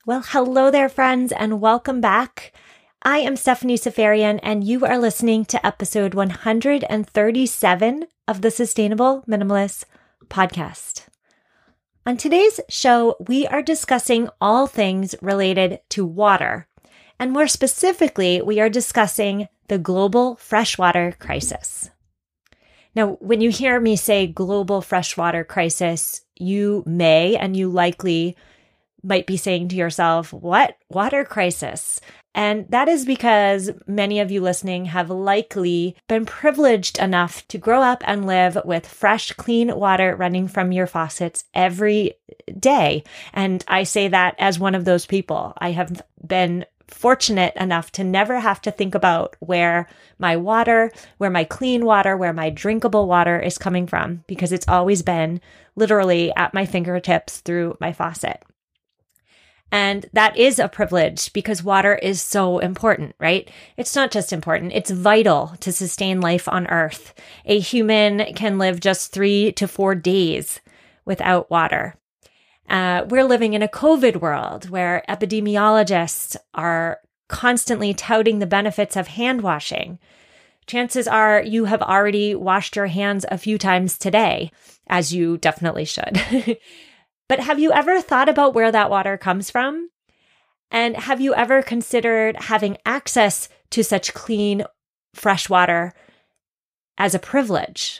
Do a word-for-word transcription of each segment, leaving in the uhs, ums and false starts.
Well, hello there, friends, and welcome back. I am Stephanie Seferian, and you are listening to episode one hundred thirty-seven of the Sustainable Minimalist podcast. On today's show, we are discussing all things related to water, and more specifically, we are discussing the global freshwater crisis. Now, when you hear me say global freshwater crisis, you may and you likely might be saying to yourself, what? Water crisis? And that is because many of you listening have likely been privileged enough to grow up and live with fresh, clean water running from your faucets every day. And I say that as one of those people. I have been fortunate enough to never have to think about where my water, where my clean water, where my drinkable water is coming from, because it's always been literally at my fingertips through my faucet. And that is a privilege because water is so important, right? It's not just important, it's vital to sustain life on Earth. A human can live just three to four days without water. Uh, we're living in a COVID world where epidemiologists are constantly touting the benefits of hand washing. Chances are you have already washed your hands a few times today, as you definitely should. But have you ever thought about where that water comes from? And have you ever considered having access to such clean, fresh water as a privilege?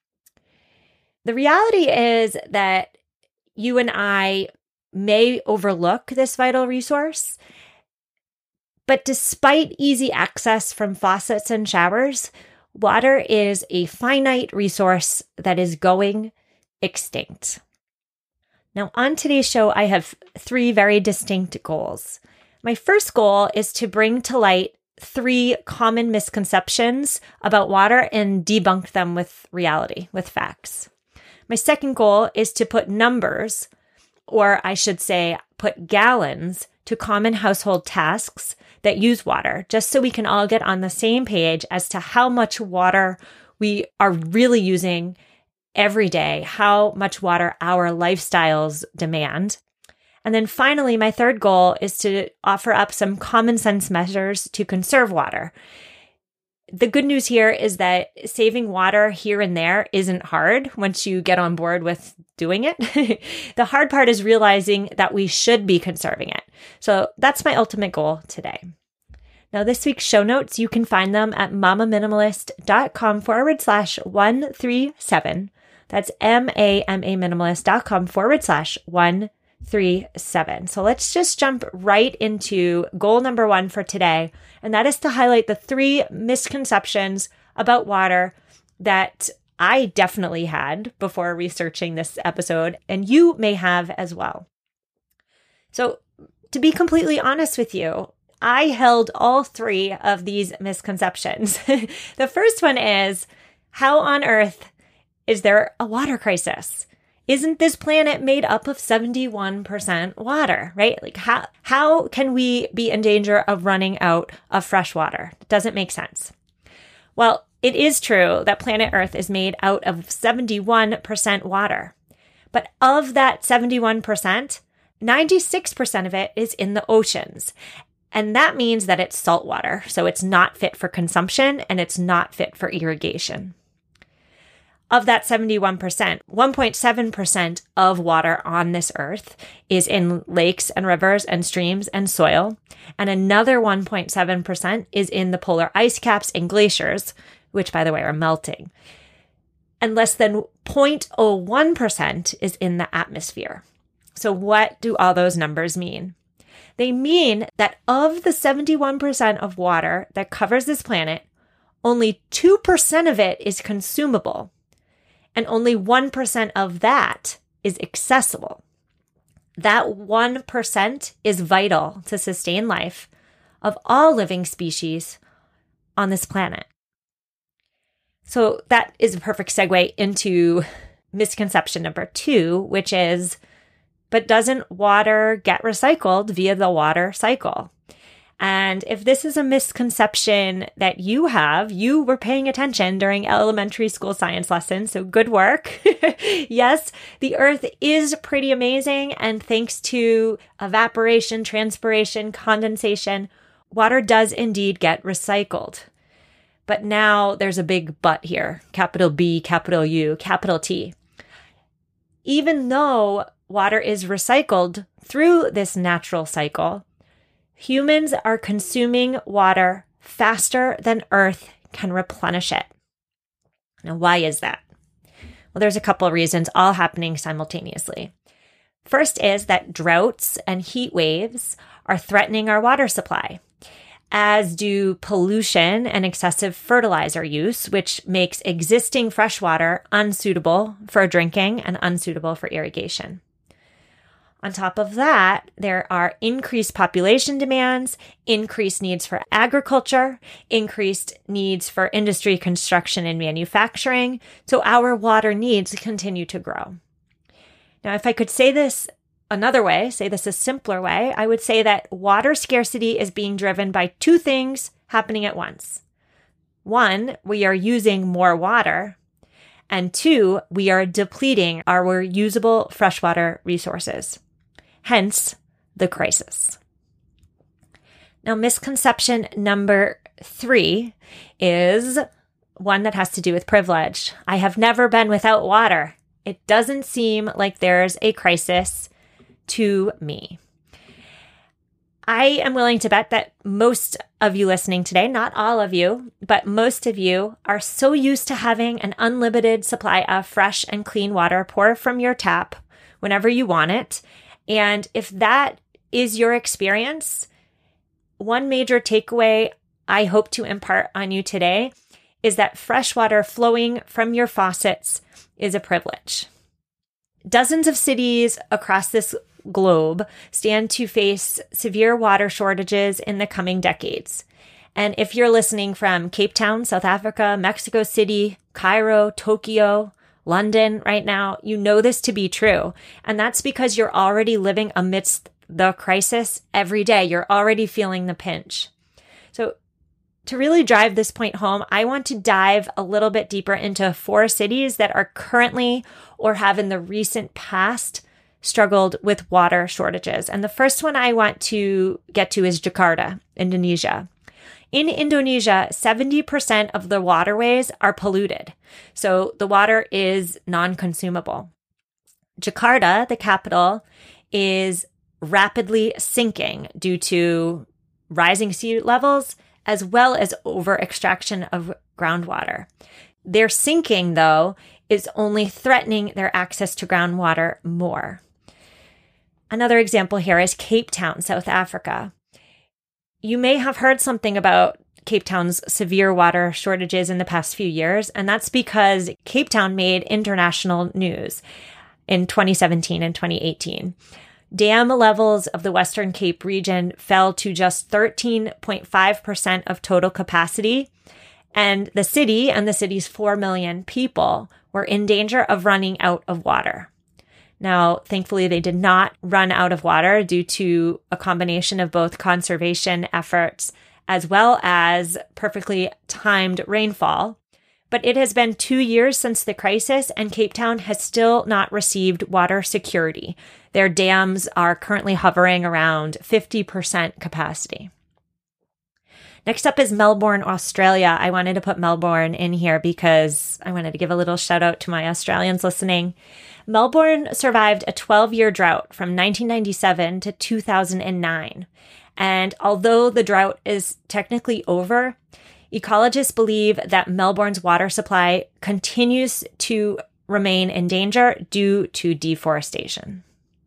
The reality is that you and I may overlook this vital resource, but despite easy access from faucets and showers, water is a finite resource that is going extinct. Now, on today's show, I have three very distinct goals. My first goal is to bring to light three common misconceptions about water and debunk them with reality, with facts. My second goal is to put numbers, or I should say, put gallons to common household tasks that use water, just so we can all get on the same page as to how much water we are really using every day, how much water our lifestyles demand. And then finally, my third goal is to offer up some common sense measures to conserve water. The good news here is that saving water here and there isn't hard once you get on board with doing it. The hard part is realizing that we should be conserving it. So that's my ultimate goal today. Now, this week's show notes, you can find them at mamaminimalist.com forward slash 137. That's M-A-M-A minimalist.com forward slash 137. So let's just jump right into goal number one for today. And that is to highlight the three misconceptions about water that I definitely had before researching this episode, and you may have as well. So to be completely honest with you, I held all three of these misconceptions. The first one is, how on earth is there a water crisis? Isn't this planet made up of seventy-one percent water, right? Like how, how can we be in danger of running out of fresh water? It doesn't make sense. Well, it is true that planet Earth is made out of seventy-one percent water. But of that seventy-one percent, ninety-six percent of it is in the oceans. And that means that it's salt water. So it's not fit for consumption and it's not fit for irrigation. Of that seventy-one percent, one point seven percent of water on this earth is in lakes and rivers and streams and soil, and another one point seven percent is in the polar ice caps and glaciers, which, by the way, are melting. And less than zero point zero one percent is in the atmosphere. So what do all those numbers mean? They mean that of the seventy-one percent of water that covers this planet, only two percent of it is consumable. And only one percent of that is accessible. That one percent is vital to sustain life of all living species on this planet. So that is a perfect segue into misconception number two, which is, but doesn't water get recycled via the water cycle? And if this is a misconception that you have, you were paying attention during elementary school science lessons, so good work. Yes, the earth is pretty amazing, and thanks to evaporation, transpiration, condensation, water does indeed get recycled. But now there's a big but here, capital B, capital U, capital T. Even though water is recycled through this natural cycle, humans are consuming water faster than Earth can replenish it. Now, why is that? Well, there's a couple of reasons, all happening simultaneously. First is that droughts and heat waves are threatening our water supply, as do pollution and excessive fertilizer use, which makes existing freshwater unsuitable for drinking and unsuitable for irrigation. On top of that, there are increased population demands, increased needs for agriculture, increased needs for industry, construction, and manufacturing, so our water needs continue to grow. Now, if I could say this another way, say this a simpler way, I would say that water scarcity is being driven by two things happening at once. One, we are using more water, and two, we are depleting our usable freshwater resources. Hence, the crisis. Now, misconception number three is one that has to do with privilege. I have never been without water. It doesn't seem like there's a crisis to me. I am willing to bet that most of you listening today, not all of you, but most of you are so used to having an unlimited supply of fresh and clean water pour from your tap whenever you want it. And if that is your experience, one major takeaway I hope to impart on you today is that fresh water flowing from your faucets is a privilege. Dozens of cities across this globe stand to face severe water shortages in the coming decades. And if you're listening from Cape Town, South Africa, Mexico City, Cairo, Tokyo, London right now, you know this to be true. And that's because you're already living amidst the crisis every day. You're already feeling the pinch. So to really drive this point home, I want to dive a little bit deeper into four cities that are currently or have in the recent past struggled with water shortages. And the first one I want to get to is Jakarta, Indonesia. In Indonesia, seventy percent of the waterways are polluted. So the water is non-consumable. Jakarta, the capital, is rapidly sinking due to rising sea levels as well as over-extraction of groundwater. Their sinking, though, is only threatening their access to groundwater more. Another example here is Cape Town, South Africa. You may have heard something about Cape Town's severe water shortages in the past few years, and that's because Cape Town made international news in twenty seventeen and twenty eighteen. Dam levels of the Western Cape region fell to just thirteen point five percent of total capacity, and the city and the city's four million people were in danger of running out of water. Now, thankfully, they did not run out of water due to a combination of both conservation efforts as well as perfectly timed rainfall. But it has been two years since the crisis, and Cape Town has still not received water security. Their dams are currently hovering around fifty percent capacity. Next up is Melbourne, Australia. I wanted to put Melbourne in here because I wanted to give a little shout out to my Australians listening. Melbourne survived a twelve-year drought from nineteen ninety-seven to two thousand nine. And although the drought is technically over, ecologists believe that Melbourne's water supply continues to remain in danger due to deforestation.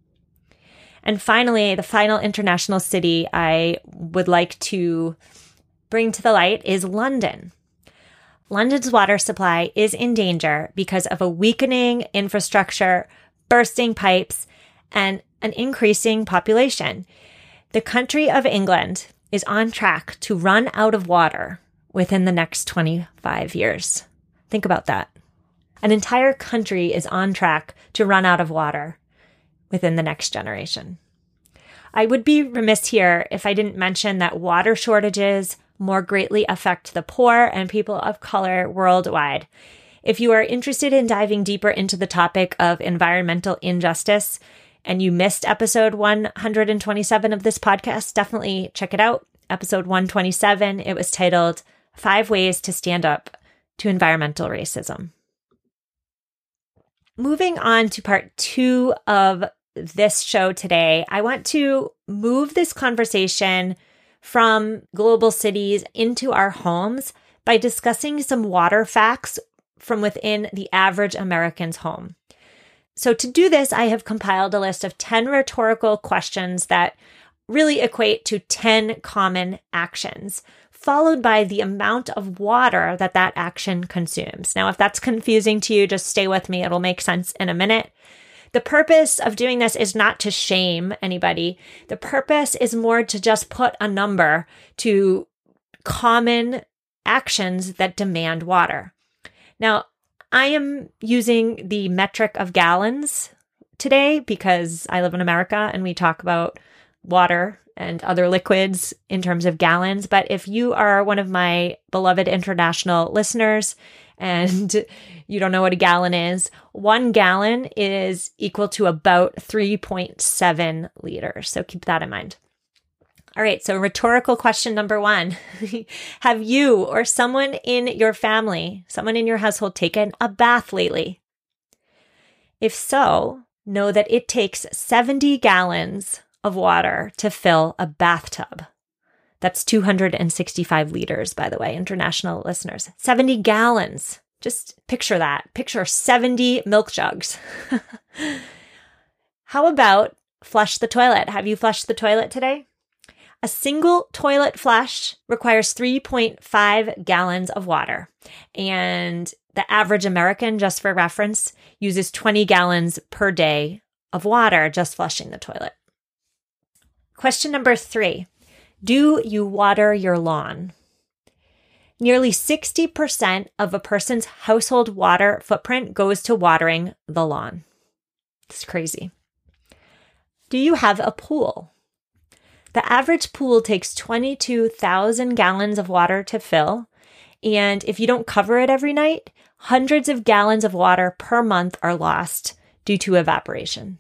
And finally, the final international city I would like to bring to the light is London. London's water supply is in danger because of a weakening infrastructure, bursting pipes, and an increasing population. The country of England is on track to run out of water within the next twenty-five years. Think about that. An entire country is on track to run out of water within the next generation. I would be remiss here if I didn't mention that water shortages more greatly affect the poor and people of color worldwide. If you are interested in diving deeper into the topic of environmental injustice and you missed episode one hundred twenty-seven of this podcast, definitely check it out. Episode one twenty-seven, it was titled Five Ways to Stand Up to Environmental Racism. Moving on to part two of this show today, I want to move this conversation from global cities into our homes by discussing some water facts from within the average American's home. So to do this, I have compiled a list of ten rhetorical questions that really equate to ten common actions, followed by the amount of water that that action consumes. Now, if that's confusing to you, just stay with me. It'll make sense in a minute. The purpose of doing this is not to shame anybody. The purpose is more to just put a number to common actions that demand water. Now, I am using the metric of gallons today because I live in America and we talk about water and other liquids in terms of gallons. But if you are one of my beloved international listeners and you don't know what a gallon is, one gallon is equal to about three point seven liters. So keep that in mind. All right, so rhetorical question number one. Have you or someone in your family, someone in your household taken a bath lately? If so, know that it takes seventy gallons of water to fill a bathtub. That's two hundred sixty-five liters, by the way, international listeners. seventy gallons. Just picture that. Picture seventy milk jugs. How about flush the toilet? Have you flushed the toilet today? A single toilet flush requires three point five gallons of water. And the average American, just for reference, uses twenty gallons per day of water just flushing the toilet. Question number three. Do you water your lawn? Nearly sixty percent of a person's household water footprint goes to watering the lawn. It's crazy. Do you have a pool? The average pool takes twenty-two thousand gallons of water to fill, and if you don't cover it every night, hundreds of gallons of water per month are lost due to evaporation.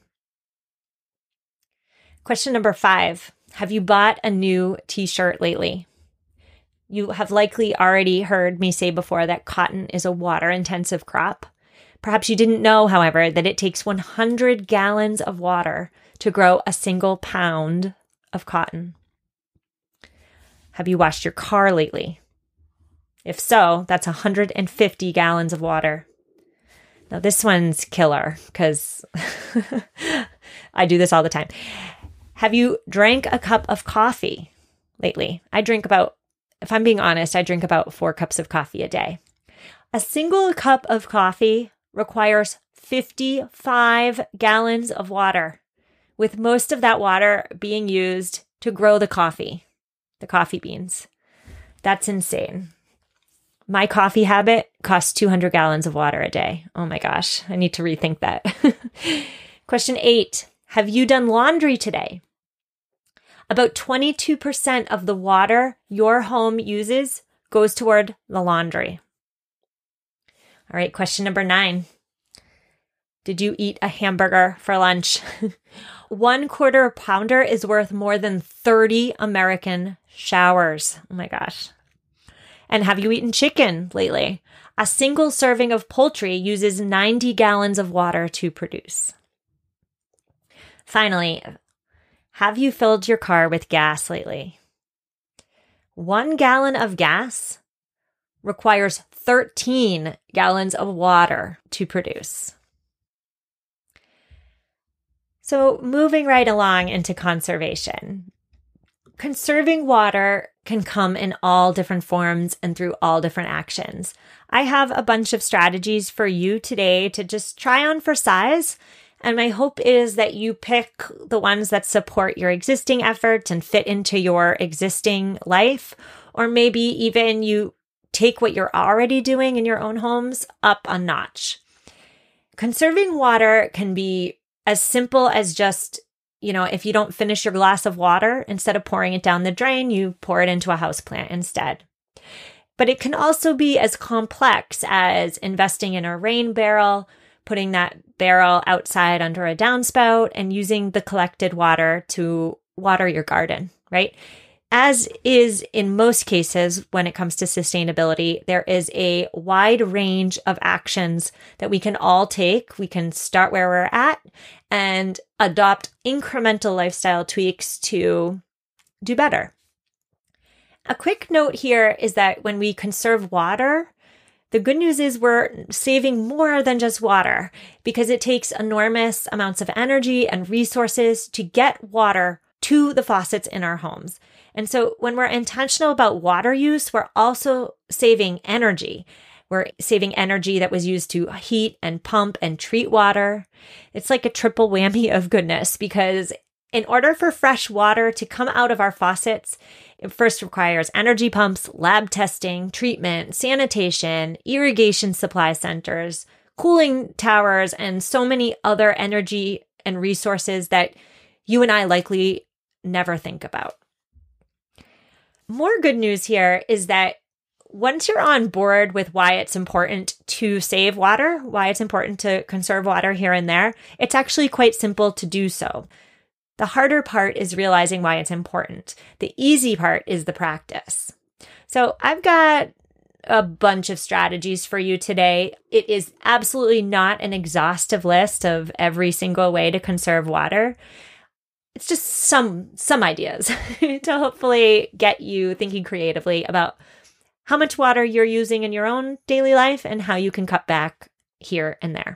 Question number five. Have you bought a new t-shirt lately? You have likely already heard me say before that cotton is a water-intensive crop. Perhaps you didn't know, however, that it takes one hundred gallons of water to grow a single pound of cotton. Have you washed your car lately? If so, that's one hundred fifty gallons of water. Now, this one's killer because I do this all the time. Have you drank a cup of coffee lately? I drink about, if I'm being honest, I drink about four cups of coffee a day. A single cup of coffee requires fifty-five gallons of water, with most of that water being used to grow the coffee, the coffee beans. That's insane. My coffee habit costs two hundred gallons of water a day. Oh my gosh, I need to rethink that. Question eight, have you done laundry today? About twenty-two percent of the water your home uses goes toward the laundry. All right, question number nine. Did you eat a hamburger for lunch? One quarter pounder is worth more than thirty American showers. Oh my gosh. And have you eaten chicken lately? A single serving of poultry uses ninety gallons of water to produce. Finally, have you filled your car with gas lately? One gallon of gas requires thirteen gallons of water to produce. So moving right along into conservation. Conserving water can come in all different forms and through all different actions. I have a bunch of strategies for you today to just try on for size. And my hope is that you pick the ones that support your existing efforts and fit into your existing life, or maybe even you take what you're already doing in your own homes up a notch. Conserving water can be as simple as just you know, if you don't finish your glass of water, instead of pouring it down the drain, you pour it into a houseplant instead. But it can also be as complex as investing in a rain barrel, putting that barrel outside under a downspout, and using the collected water to water your garden, right? As is in most cases when it comes to sustainability, there is a wide range of actions that we can all take. We can start where we're at and adopt incremental lifestyle tweaks to do better. A quick note here is that when we conserve water, the good news is we're saving more than just water, because it takes enormous amounts of energy and resources to get water to the faucets in our homes. And so when we're intentional about water use, we're also saving energy. We're saving energy that was used to heat and pump and treat water. It's like a triple whammy of goodness, because in order for fresh water to come out of our faucets, it first requires energy pumps, lab testing, treatment, sanitation, irrigation supply centers, cooling towers, and so many other energy and resources that you and I likely never think about. More good news here is that once you're on board with why it's important to save water, why it's important to conserve water here and there, it's actually quite simple to do so. The harder part is realizing why it's important. The easy part is the practice. So I've got a bunch of strategies for you today. It is absolutely not an exhaustive list of every single way to conserve water. It's just some some ideas to hopefully get you thinking creatively about how much water you're using in your own daily life and how you can cut back here and there.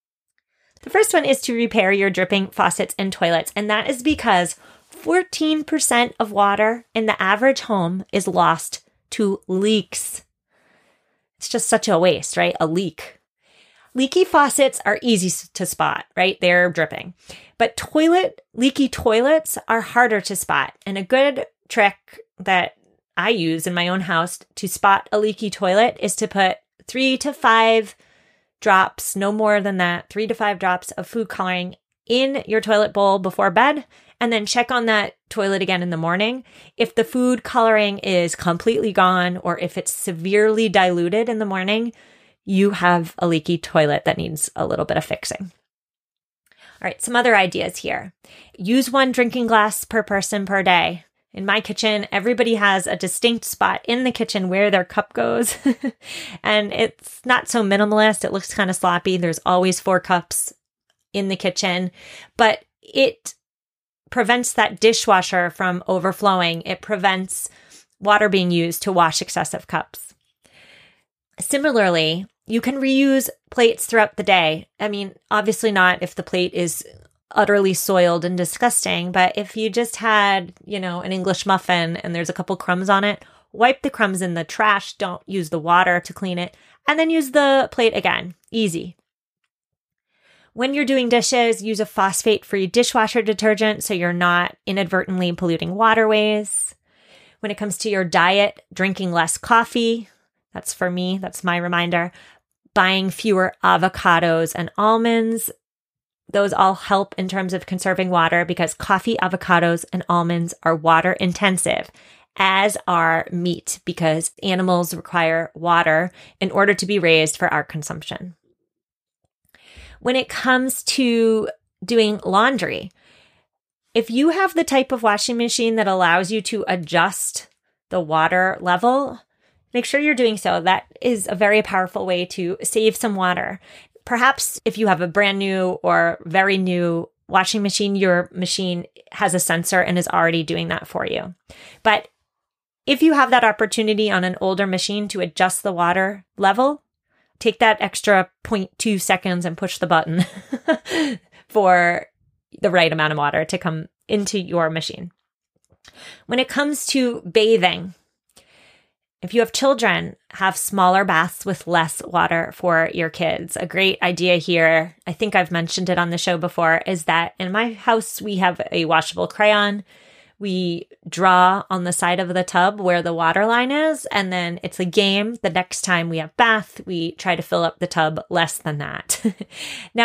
The first one is to repair your dripping faucets and toilets, and that is because fourteen percent of water in the average home is lost to leaks. It's just such a waste, right? A leak. Leaky faucets are easy to spot, right? They're dripping. But toilet, leaky toilets are harder to spot. And a good trick that I use in my own house to spot a leaky toilet is to put three to five drops, no more than that, three to five drops of food coloring in your toilet bowl before bed, and then check on that toilet again in the morning. If the food coloring is completely gone or if it's severely diluted in the morning, you have a leaky toilet that needs a little bit of fixing. All right, some other ideas here. Use one drinking glass per person per day. In my kitchen, everybody has a distinct spot in the kitchen where their cup goes. And it's not so minimalist. It looks kind of sloppy. There's always four cups in the kitchen, but it prevents that dishwasher from overflowing. It prevents water being used to wash excessive cups. Similarly, you can reuse plates throughout the day. I mean, obviously not if the plate is utterly soiled and disgusting, but if you just had, you know, an English muffin and there's a couple crumbs on it, wipe the crumbs in the trash. Don't use the water to clean it, and then use the plate again. Easy. When you're doing dishes, use a phosphate-free dishwasher detergent so you're not inadvertently polluting waterways. When it comes to your diet, drinking less coffee. That's for me. That's my reminder. Buying fewer avocados and almonds. Those all help in terms of conserving water because coffee, avocados, and almonds are water intensive, as are meat, because animals require water in order to be raised for our consumption. When it comes to doing laundry, if you have the type of washing machine that allows you to adjust the water level, make sure you're doing so. That is a very powerful way to save some water. Perhaps if you have a brand new or very new washing machine, your machine has a sensor and is already doing that for you. But if you have that opportunity on an older machine to adjust the water level, take that extra zero point two seconds and push the button for the right amount of water to come into your machine. When it comes to bathing, if you have children, have smaller baths with less water for your kids. A great idea here, I think I've mentioned it on the show before, is that in my house, we have a washable crayon. We draw on the side of the tub where the water line is, and then it's a game. The next time we have bath, we try to fill up the tub less than that. Now,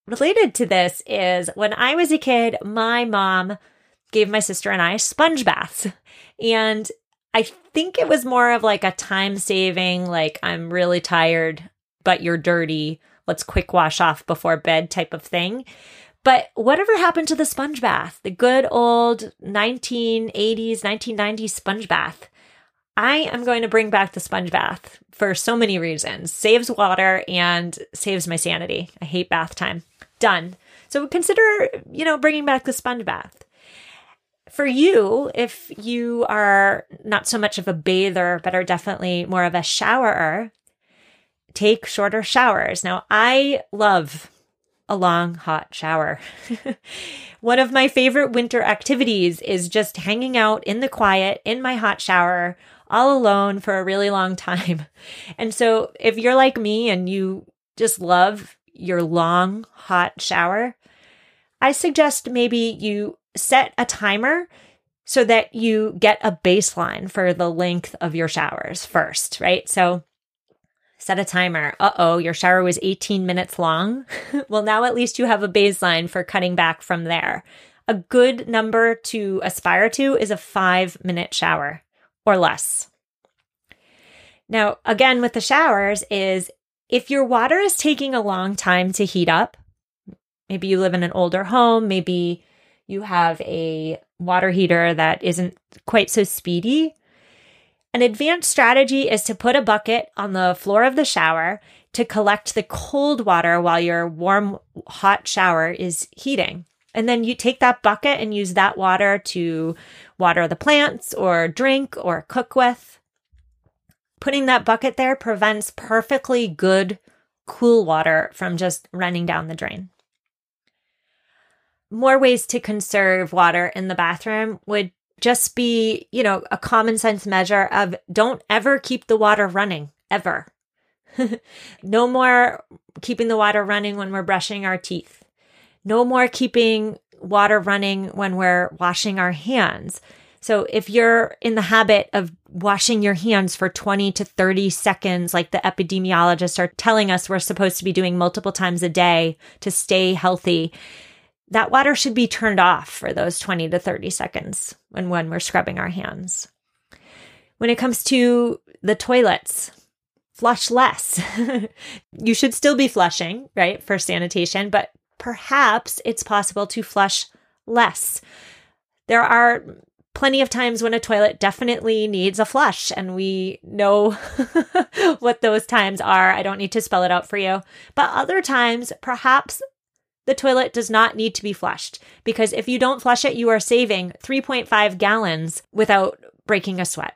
related to this is when I was a kid, my mom gave my sister and I sponge baths. And I think it was more of like a time saving, like I'm really tired, but you're dirty. Let's quick wash off before bed type of thing. But whatever happened to the sponge bath, the good old nineteen eighties, nineteen nineties sponge bath? I am going to bring back the sponge bath for so many reasons. Saves water and saves my sanity. I hate bath time. Done. So consider, you know, bringing back the sponge bath. For you, if you are not so much of a bather, but are definitely more of a showerer, take shorter showers. Now, I love a long, hot shower. One of my favorite winter activities is just hanging out in the quiet in my hot shower all alone for a really long time. And so if you're like me and you just love your long, hot shower, I suggest maybe you set a timer so that you get a baseline for the length of your showers first, right? So set a timer. Uh-oh, your shower was eighteen minutes long. Well, now at least you have a baseline for cutting back from there. A good number to aspire to is a five minute shower or less. Now, again, with the showers is if your water is taking a long time to heat up, maybe you live in an older home, maybe you have a water heater that isn't quite so speedy. An advanced strategy is to put a bucket on the floor of the shower to collect the cold water while your warm, hot shower is heating. And then you take that bucket and use that water to water the plants or drink or cook with. Putting that bucket there prevents perfectly good, cool water from just running down the drain. More ways to conserve water in the bathroom would just be, you know, a common sense measure of don't ever keep the water running, ever. No more keeping the water running when we're brushing our teeth. No more keeping water running when we're washing our hands. So if you're in the habit of washing your hands for twenty to thirty seconds, like the epidemiologists are telling us we're supposed to be doing multiple times a day to stay healthy, that water should be turned off for those twenty to thirty seconds when, when we're scrubbing our hands. When it comes to the toilets, flush less. You should still be flushing, right, for sanitation, but perhaps it's possible to flush less. There are plenty of times when a toilet definitely needs a flush, and we know what those times are. I don't need to spell it out for you. But other times, perhaps the toilet does not need to be flushed, because if you don't flush it, you are saving three point five gallons without breaking a sweat.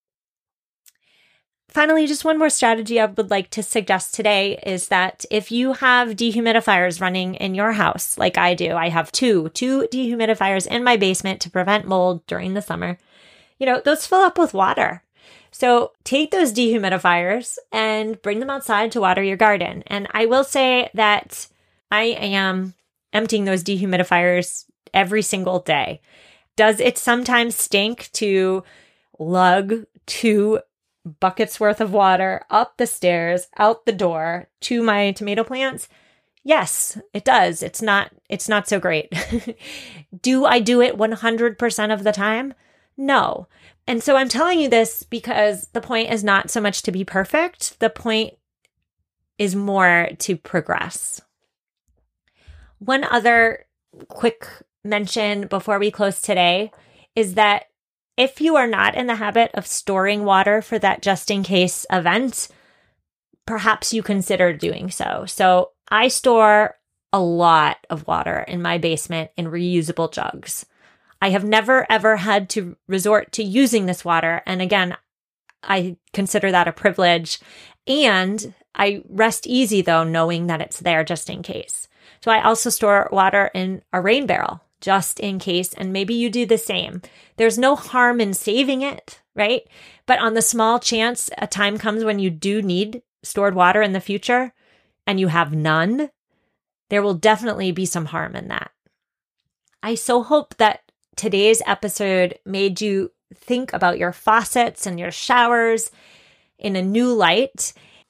Finally, just one more strategy I would like to suggest today is that if you have dehumidifiers running in your house, like I do, I have two, two dehumidifiers in my basement to prevent mold during the summer, you know, those fill up with water. So take those dehumidifiers and bring them outside to water your garden. And I will say that I am emptying those dehumidifiers every single day. Does it sometimes stink to lug two buckets worth of water up the stairs, out the door to my tomato plants? Yes, it does. It's not, it's not so great. Do I do it one hundred percent of the time? No. And so I'm telling you this because the point is not so much to be perfect. The point is more to progress. One other quick mention before we close today is that if you are not in the habit of storing water for that just-in-case event, perhaps you consider doing so. So I store a lot of water in my basement in reusable jugs. I have never, ever had to resort to using this water. And again, I consider that a privilege. And I rest easy, though, knowing that it's there just in case. So I also store water in a rain barrel, just in case, and maybe you do the same. There's no harm in saving it, right? But on the small chance a time comes when you do need stored water in the future and you have none, there will definitely be some harm in that. I so hope that today's episode made you think about your faucets and your showers in a new light.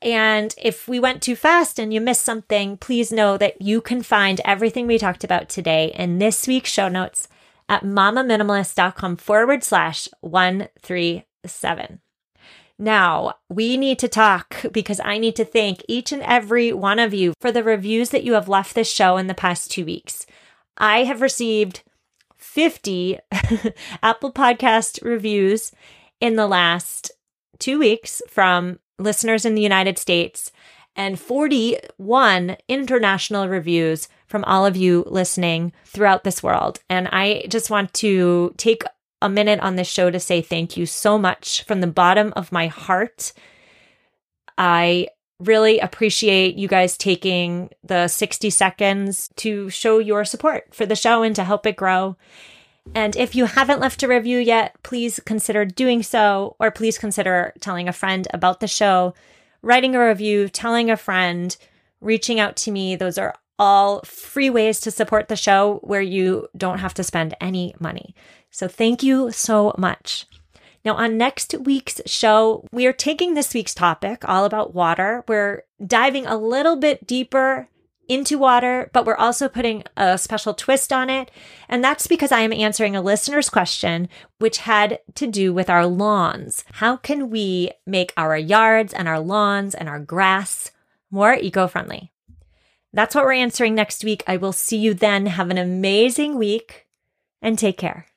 And if we went too fast and you missed something, please know that you can find everything we talked about today in this week's show notes at mamaminimalist.com forward slash 137. Now, we need to talk because I need to thank each and every one of you for the reviews that you have left this show in the past two weeks. I have received fifty Apple Podcast reviews in the last two weeks from listeners in the United States and forty-one international reviews from all of you listening throughout this world. And I just want to take a minute on this show to say thank you so much from the bottom of my heart. I really appreciate you guys taking the sixty seconds to show your support for the show and to help it grow. And if you haven't left a review yet, please consider doing so, or please consider telling a friend about the show, writing a review, telling a friend, reaching out to me. Those are all free ways to support the show where you don't have to spend any money. So thank you so much. Now, on next week's show, we are taking this week's topic all about water. We're diving a little bit deeper into water, but we're also putting a special twist on it. And that's because I am answering a listener's question, which had to do with our lawns. How can we make our yards and our lawns and our grass more eco-friendly? That's what we're answering next week. I will see you then. Have an amazing week and take care.